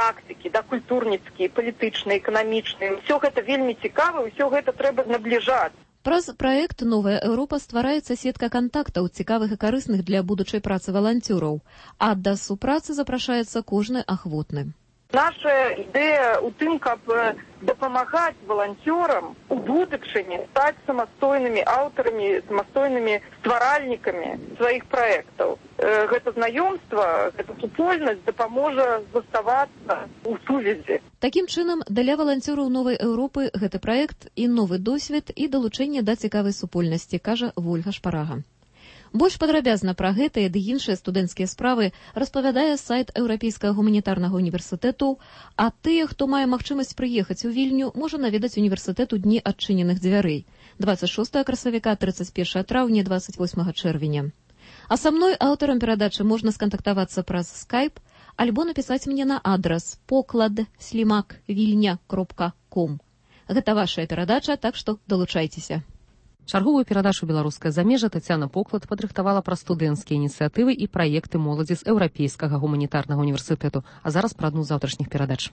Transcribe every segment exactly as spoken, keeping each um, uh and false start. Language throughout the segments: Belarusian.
практыкі, да, культурніцкія, палітычныя, эканамічныя. Усё гэта вельмі цікава, усё гэта трэба набліжаць. Праз праект «Новая Еўропа» ствараецца сетка кантактаў, цікавых і карысных для будучай працы валанцёраў, а да супрацы запрашаецца кожны ахвотны. Наша ідэя ў тым, каб дапамагаць валанцёрам у будучыні стаць самастойнымі аўтарамі, самастойнымі стваральнікамі сваіх праектаў. Гэта знаёмства, гэта супольнасць дапаможа заставацца ў сувязі. Такім чынам, для валанцёраў «Новай Еўропы» гэты праект і новы досвед, і далучэнне да цікавай супольнасці, кажа Вольга Шпарага. Больш падрабязна пра гэтыя ды іншыя студэнцкія справы распавядае сайт Еўрапейскага гуманітарнага універсітэту, а тыя, хто мае магчымасць прыехаць у Вільню, можа наведаць універсітэт у дні адчыненых дзвярэй дваццаць шостага красавіка, трыццаць першага траўня, дваццаць восьмага чэрвеня. А са мной, аўтарам перадачы, можна скантактавацца праз скайп альбо напісаць мне на адрас поклад слімак вільня кропка ком. Гэта вашая перадача, так што далучайцеся. Чарговую перадачу «Беларускае замежжа» Тацяна Поклад падрыхтавала пра студэнцкія ініцыятывы і праекты моладзі з Еўрапейскага гуманітарнага універсітэту. А зараз пра адну з заўтрашніх перадач.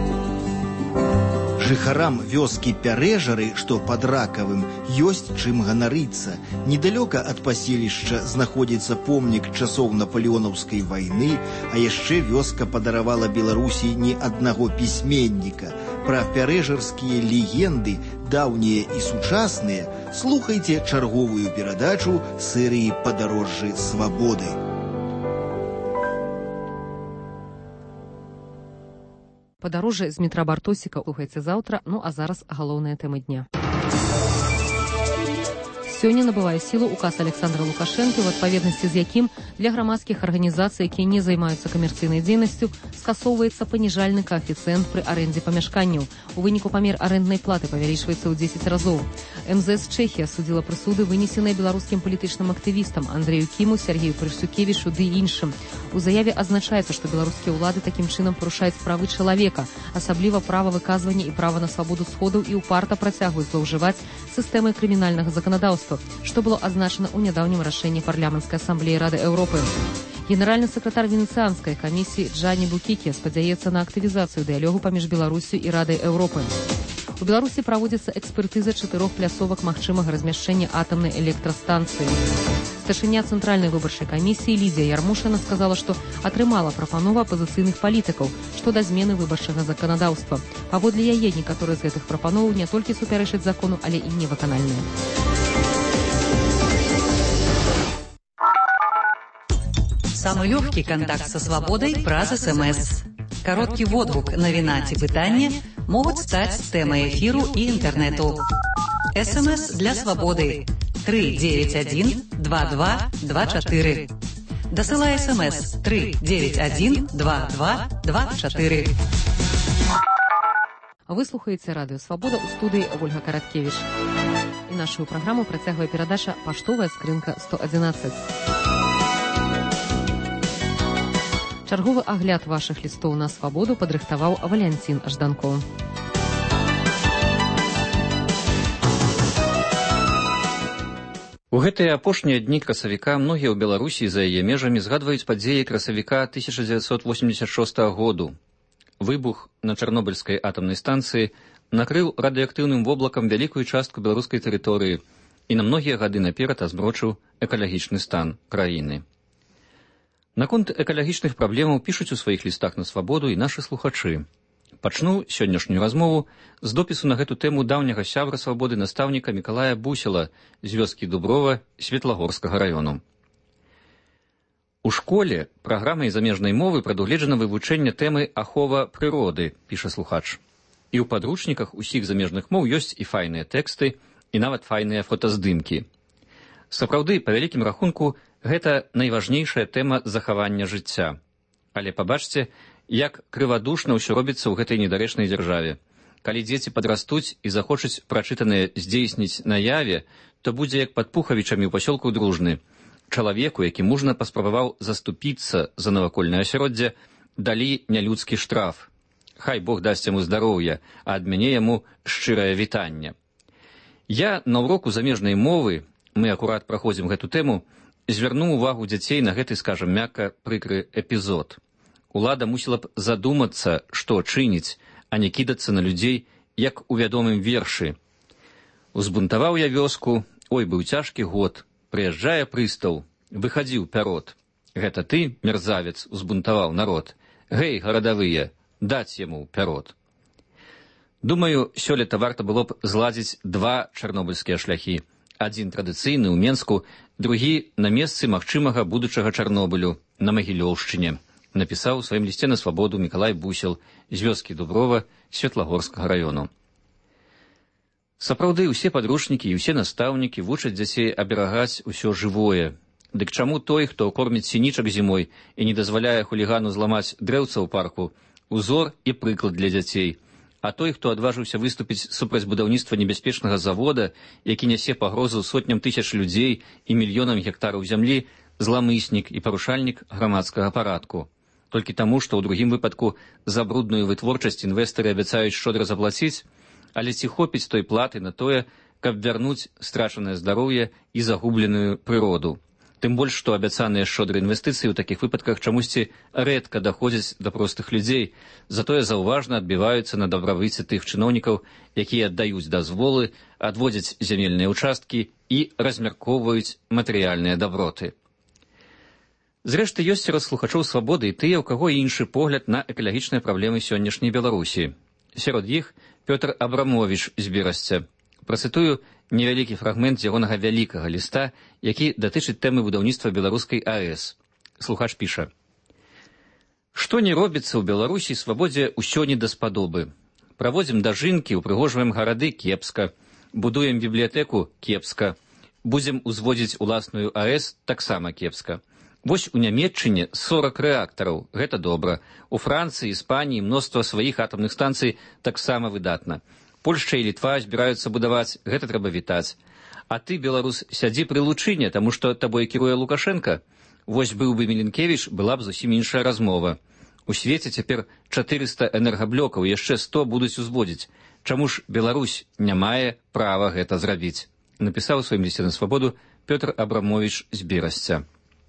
Жыхарам вёскі Пярэжары, што пад Ракавым, ёсць чым ганарыцца. Недалёка ад паселішча знаходзіцца помнік часоў напалеонаўскай вайны, а яшчэ вёска падаравала Беларусі не аднаго пісьменніка. Пра пярэжарскія легенды, даўнія і сучасныя, слухайце чарговую перадачу серыі «Падарожжы свабоды». Падарожжа з метра Бартосіка слухайце заўтра, ну а зараз галоўныя тэмы дня. Сёння набывае сілу указ Александра Лукашэнкі, у адпаведнасці з якім для грамадскіх арганізацый, якія не займаюцца камерцыйнай дзейнасцю, скасоўваецца паніжальны каэфіцыент пры арэндзе памяшканняў. У выніку памер арэнднай платы павялічваецца ў дзесяць разоў. эм зэ эс Чэхія судзіла прысуды, вынесеныя беларускім палітычным актывістам Андрэю Кіму, Сергею Прышсукевічу ды іншым. У заяве азначаецца, што беларускія ўлады такім чынам парушаюць правы чалавека, асабліва права выказвання і права на свабоду сходаў, і ўпарта працягваюць злоўжываць сістэмай крымінальнага заканадаўства, што было азначана ў нядаўнім рашэнні парламенцкай асамблеі Рады Еўропы. Генеральны сакратар Венецыянскай камісіі Джанні Букіке спадзяецца на актывізацыю дыялогу паміж Беларусю і Радай Еўропы. У Беларусі праводзіцца экспертыза чатырох пляцовак магчымага размяшчэння атамнай электрастанцыі. Старшыня Цэнтральнай выбарчай камісіі Лідзія Ярмушына сказала, што атрымала прапанову апазіцыйных палітыкаў што да змены выбарчага заканадаўства. Паводле яе, некаторыя з гэтых прапановаў не толькі супярэчаць закону, але і невыканальныя. Самый легкий контакт со свободой праз СМС. Короткий водгук, навіна ці пытанне могуць стаць тэмай эфіру і інтэрнэту. СМС для свободы три девять один два два два четыре. Дасылай СМС три девять один два два два четыре. Вы слухаеце радыё Свабода, у студыі Вольга Караткевіч. І нашу праграму працягвае перадача «Паштовая скрынка сто адзінаццаць». Чарговы агляд вашых лістоў на свабоду падрыхтаваў Валянцін Жданкоў. У гэтыя апошнія дні красавіка многія ў Беларусі за яе межамі згадваюць падзеі красавіка тысяча дзевяцьсот восемьдесят шостага году. Выбух на Чарнобыльскай атамнай станцыі накрыў радыеактыўным воблакам вялікую частку беларускай тэрыторыі і на многія гады наперад азмрочыў экалагічны стан краіны. Наконт экалагічных праблемаў пішуць у сваіх лістах на свабоду і нашы слухачы. Пачну сённяшнюю размову з допісу на гэту тэму даўняга сябра свабоды настаўніка Мікалая Бусела з вёскі Дуброва Светлагорскага раёну. У школе праграмай замежнай мовы прадугледжана вывучэнне тэмы ахова прыроды, піша слухач. І ў падручніках усіх замежных моў ёсць і файныя тэксты, і нават файныя фотаздымкі. Сапраўды, па вялікім рахунку, гэта найважнейшая тэма захавання жыцця. Але пабачце, як крывадушна ўсё робіцца ў гэтай недарэчнай дзяржаве. Калі дзеці падрастуць і захочуць прачытанае здзейсніць на яве, то будзе як пад Пухавічамі ў пасёлку Дружны. Чалавеку, які мужна паспрабаваў заступіцца за навакольнае асяроддзе, далі нялюдскі штраф. Хай Бог дасць яму здароўя, а ад мяне яму шчырае вітанне. Я на уроку замежнай мовы, мы акурат праходзім гэту тэму, звярнуў увагу дзяцей на гэты, скажам мякка, прыкры эпізод. Улада мусіла б задумацца, што чыніць, а не кідацца на людзей, як у вядомым вершы. Узбунтаваў я вёску, ой, быў цяжкі год, прыязджае прыстаў, выхадзіў пярот. Гэта ты, мерзавец, узбунтаваў народ. Гэй, гарадавыя, даць яму пярот. Думаю, сёлета варта было б зладзіць два чарнобыльскія шляхі. Адзін традыцыйны ў Менску, другі на месцы магчымага будучага Чарнобылю на Магілёўшчыне, напісаў у сваім лісце на свабоду Мікалай Бусел з вёскі Дуброва Светлагорскага раёну. Сапраўды, усе падручнікі і ўсе настаўнікі вучаць дзяцей аберагаць усё жывое. Дык чаму той, хто корміць сінічак зімой і не дазваляе хулігану зламаць дрэўца ў парку, узор і прыклад для дзяцей, а той, хто адважыўся выступіць супраць будаўніцтва небяспечнага завода, які нясе пагрозу сотням тысяч людзей і мільёнам гектараў зямлі, зламыснік і парушальнік грамадскага парадку. Толькі таму, што ў другім выпадку за брудную вытворчасць інвестары абяцаюць шчодра заплаціць, але ці хопіць той платы на тое, каб вярнуць страчанае здароўе і загубленую прыроду. Тым больш, што абяцаныя шчодрыя інвестыцыі ў такіх выпадках чамусьці рэдка даходзяць да простых людзей, затое заўважна адбіваюцца на дабравыце тых чыноўнікаў, якія аддаюць дазволы, адводзяць зямельныя ўчасткі і размяркоўваюць матэрыяльныя даброты. Зрэшты, ёсць сярод слухачоў свабоды і тыя, у каго іншы погляд на экалагічныя праблемы сённяшняй Беларусі. Сярод іх Пётр Абрамовіч з Берасця. Працытую невялікі фрагмент ягонага вялікага ліста, які датычыць тэмы будаўніцтва беларускай АЭС. Слухач піша: «Што не робіцца ў Беларусі, свабодзе ўсё не даспадобы. Праводзім дажынкі, упрыгожваем гарады кепска, будуем бібліятэку кепска, будзем узводзіць уласную АЭС таксама кепска. Вось у Нямецчыне сорок рэактараў, гэта добра. У Францыі, Іспаніі мноства сваіх атамных станцый таксама выдатна. Польшча і Літва збіраюцца будаваць, гэта трэба вітаць. А ты, беларус, сядзі пры лучыне, таму што табой кіруе Лукашенка. Вось быў бы Міленкевіч, была б зусім іншая размова. У свеце цяпер чатырыста энергаблёкаў, яшчэ сто будуць узводзіць. Чаму ж Беларусь не мае права гэта зрабіць?» Напісаў у сваім лісце на свабоду Пётр Абрамовіч з Берасця.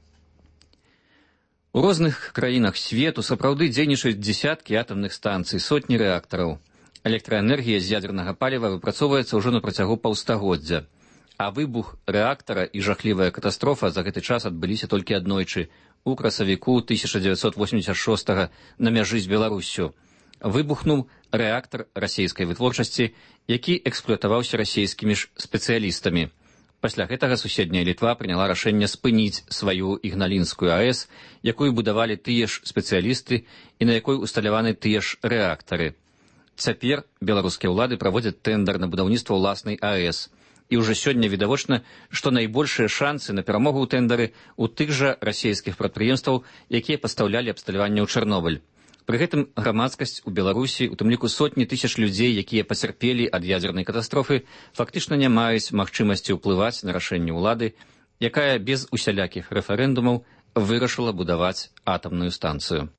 У розных краінах свету сапраўды дзейнічаюць дзесяткі атамных станцый, сотні рэактараў. Электраэнергія з ядзернага паліва выпрацоўваецца ўжо на працягу паўстагоддзя. А выбух рэактара і жахлівая катастрофа за гэты час адбыліся толькі аднойчы, у красавіку тысяча дзевяцьсот восемьдесят шостага на мяжы з Беларуссю. Выбухнуў рэактар расейскай вытворчасці, які эксплуатаваўся расейскімі ж спецыялістамі. Пасля гэтага суседняя Літва прыняла рашэнне спыніць сваю ігналінскую АЭС, якую будавалі тыя ж спецыялісты і на якой усталяваны тыя ж рэактары. Цяпер беларускія ўлады праводзяць тэндар на будаўніцтва ўласнай АЭС. І ўжо сёння відавочна, што найбольшыя шансы на перамогу ў тэндары ў тых жа расейскіх прадпрыемстваў, якія пастаўлялі абсталяванне ў Чарнобыль. Пры гэтым грамадскасць у Беларусі, у тым ліку сотні тысяч людзей, якія пацярпелі ад ядзернай катастрофы, фактычна не маюць магчымасці ўплываць на рашэнне ўлады, якая без усялякіх рэферэндумаў вырашыла будаваць атамную станцыю.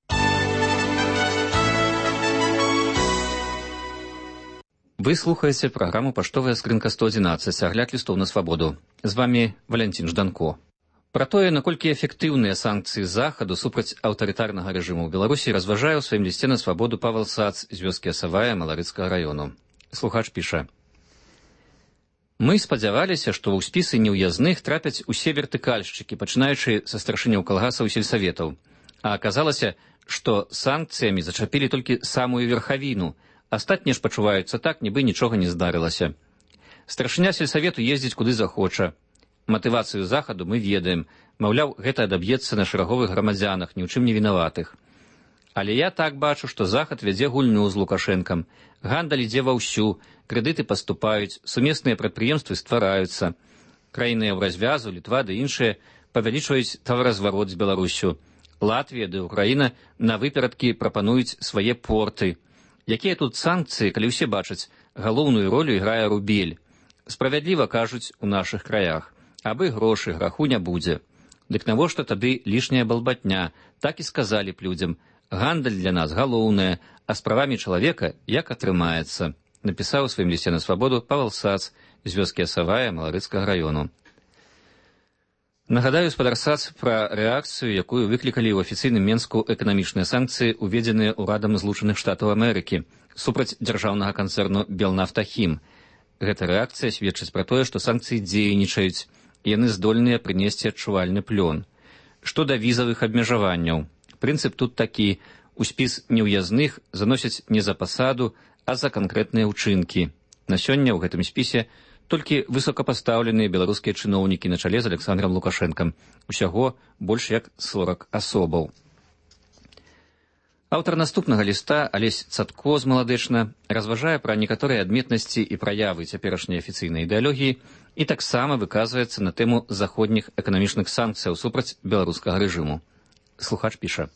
Вы слухаеце праграму «Паштовая скрынка сто адзінаццаць», агляд лістоў на свабоду. З вамі Валянцін Жданко. Пра тое, наколькі эфектыўныя санкцыі захаду супраць аўтарытарнага рэжыму ў Беларусі, разважае ў сваім лісце на свабоду Павел Сац з вёскі Асавая Маларыцкага раёну. Слухач піша: «Мы спадзяваліся, што ў спісы неўязных трапяць усе вертыкальшчыкі, пачынаючы са старшыняў калгасаў і сельсаветаў. А аказалася, што санкцыямі зачапілі толькі самую верхавіну, астатнія ж пачуваюцца так, нібы нічога не здарылася. Старшыня сельсавету ездзіць куды захоча. Матывацыю захаду мы ведаем, маўляў, гэта адаб'ецца на шараговых грамадзянах, ні ў чым не вінаватых. Але я так бачу, што захад вядзе гульню з Лукашэнкам. Гандаль ідзе ваўсю, крэдыты паступаюць, сумесныя прадпрыемствы ствараюцца. Краіны Еўразвязу, Літва ды іншыя павялічваюць таваразварот з Беларуссю. Латвія ды Украіна на выперадкі прапануюць свае порты. Якія тут санкцыі, калі ўсе бачаць, галоўную ролю іграе рубель. Справядліва кажуць у нашых краях. Абы грошы, граху не будзе. Дык навошта тады лішняя балбатня? Так і сказалі б людзям. Гандаль для нас галоўная, а справамі чалавека як атрымаецца. Напісаў у сваім лісце на свабоду Павел Сац з вёскі Асавая Маларыцкага раёну. Нагадаю спадарсац пра рэакцыю, якую выклікалі ў афіцыйным Менску эканамічныя санкцыі, уведзеныя ўрадам Злучаных Штатаў Амерыкі супраць дзяржаўнага канцэрну «Белнафтахім». Гэта рэакцыя сведчыць пра тое, што санкцыі дзейнічаюць, і яны здольныя прынесці адчувальны плён. Што да візавых абмежаванняў. Прынцып тут такі: у спіс неўязных заносяць не за пасаду, а за канкрэтныя ўчынкі. На сёння ў гэтым спісе толькі высокапастаўленыя беларускія чыноўнікі на чале з Александром Лукашэнкам. Усяго больш як сорак асобаў. Аўтар наступнага ліста, Алесь Цатко з Маладэчна, разважае пра некаторыя адметнасці і праявы цяперашняй афіцыйнай ідэалогіі і таксама выказваецца на тэму заходніх эканамічных санкцыяў супраць беларускага рэжыму. Слухач піша: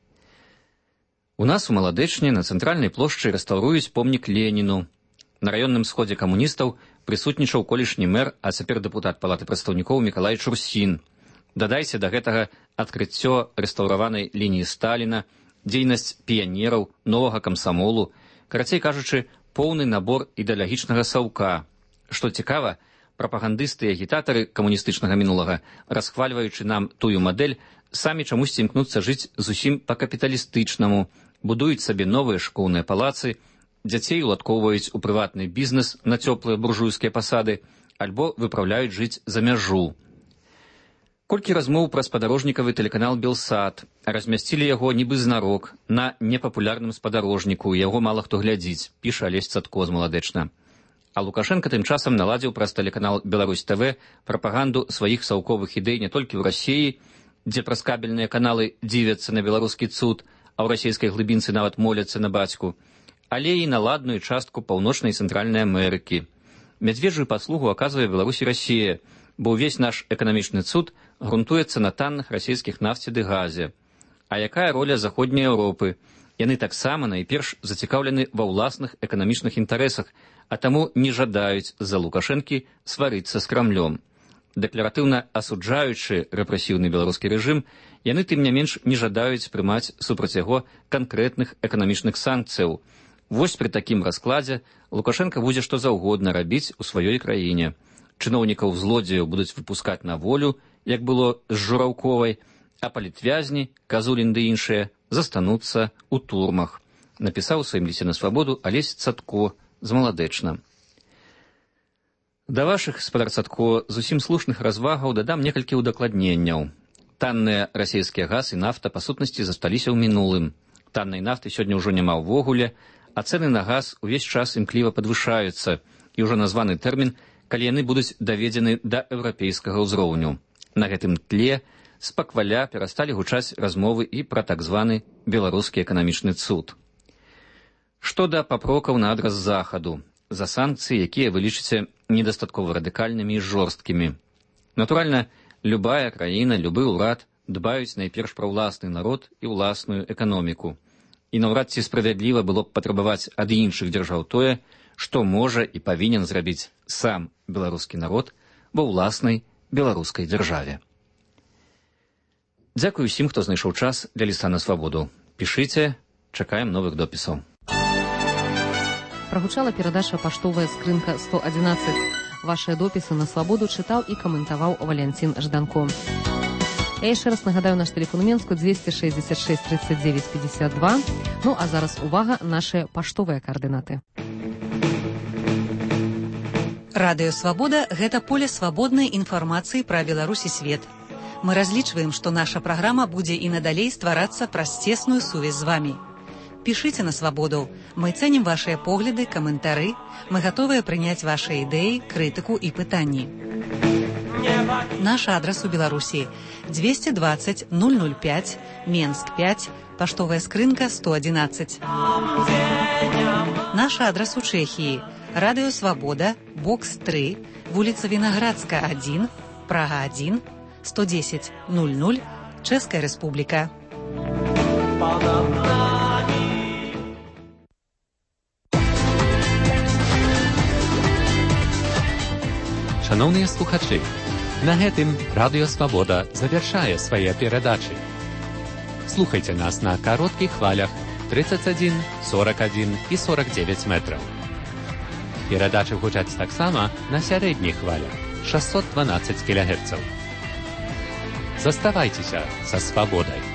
«У нас у Маладэчне на цэнтральнай плошчы рэстаўруюць помнік Леніну. На раённым сходзе камуністаў прысутнічаў колішні мэр, а цяпер дэпутат палаты прадстаўнікоў Мікалай Чурсін. Дадайце да гэтага адкрыццё рэстаўраванай лініі Сталіна, дзейнасць піянераў, новага камсамолу, карацей кажучы, поўны набор ідэалагічнага саўка. Што цікава, прапагандысты і агітатары камуністычнага мінулага, расхвальваючы нам тую мадэль, самі чамусьці імкнуцца жыць зусім па-капіталістычнаму, будуюць сабе новыя школьныя палацы, дзяцей уладкоўваюць у прыватны бізнес на цёплыя буржуйскія пасады, альбо выпраўляюць жыць за мяжу. Колькі размоў пра спадарожнікавы тэлеканал «Белсат», размясцілі яго нібы знарок на непапулярным спадарожніку, яго мала хто глядзіць, піша Алесь Цатко з Маладэчна. А Лукашенко тым часам наладзіў праз тэлеканал «Беларусь ТВ» прапаганду сваіх саўковых ідэй не толькі ў Расіі, дзе праз кабельныя каналы дзівяцца на беларускі цуд, а ў расійскай глыбінцы нават моляцца на бацьку, але і на ладную частку паўночнай і цэнтральнай Амерыкі. Мядзведжую паслугу аказвае Беларусь і Расія, бо ўвесь наш эканамічны цуд грунтуецца на танных расійскіх нафце ды газе. А якая роля заходняй Еўропы? Яны таксама найперш зацікаўлены ва ўласных эканамічных інтарэсах, а таму не жадаюць з-за Лукашэнкі сварыцца з Крамлём. Дэкларатыўна асуджаючы рэпрэсіўны беларускі рэжым, яны тым не менш не жадаюць прымаць супраць яго канкрэтных эканамічных санкцыяў. Вось пры такім раскладзе Лукашенко будзе што заўгодна рабіць у сваёй краіне. Чыноўнікаў злодзеяў будуць выпускаць на волю, як было з Жураўковай, а палітвязні, Казулін ды іншыя, застануцца ў турмах. Напісаў у сваім лісце на свабоду Алесь Цатко з Маладэчна. Да вашых, спадар Цатко, зусім слушных развагаў дадам некалькі ўдакладненняў. Танныя расійскія газ і нафта па сутнасці засталіся ў мінулым. Таннай нафты сёння ўжо няма ўвогуле, а цэны на газ увесь час імкліва падвышаюцца, і ўжо названы тэрмін, калі яны будуць даведзены да еўрапейскага ўзроўню. На гэтым тле спакваля перасталі гучаць размовы і пра так званы беларускі эканамічны цуд. Што да папрокаў на адрас захаду, за санкцыі, якія вы лічыце недастаткова радыкальнымі і жорсткімі. Натуральна, любая краіна, любы ўрад дбаюць найперш пра ўласны народ і ўласную эканоміку. І наўрад ці справядліва было б патрабаваць ад іншых дзяржаў тое, што можа і павінен зрабіць сам беларускі народ ва ўласнай беларускай дзяржаве. Дзякуй усім, хто знайшоў час для ліста на свабоду. Пішыце, чакаем новых допісаў. Прагучала перадача «Паштовая скрынка сто адзінаццаць». Вашыя допісы на свабоду чытаў і каментаваў Валянцін Жданко. Я яшчэ раз нагадаю наш тэлефон у Менску двести шестьдесят шесть тридцать девять пятьдесят два. Ну а зараз увага, нашыя паштовыя каардынаты. Радыё Свабода – гэта поле свабоднай інфармацыі пра Беларусь і свет. Мы разлічваем, што наша праграма будзе і надалей стварацца праз цесную сувязь з вамі. Пішыце на свабоду. Мы цэнім вашыя погляды, каментары. Мы гатовыя прыняць вашыя ідэі, крытыку і пытанні. Наш адрас у Беларусі двести двадцать ноль ноль пять, Менск пять, паштовая скрынка сто адзінаццаць. Наш адрас у Чэхіі Радыё Свабода, бокс три, вуліца Вінаградска один, Прага один, сто десять ноль ноль, Чэшская Рэспубліка. Шановныя слухачы, на гэтым Радыё Свабода завяршае свае перадачы. Слухайце нас на кароткіх хвалях тридцать один, сорок один і сорок девять метраў. Перадачы гучаць таксама на сярэдніх хвалях шестьсот дванадцать кілогерцаў. Заставайцеся са свабодай.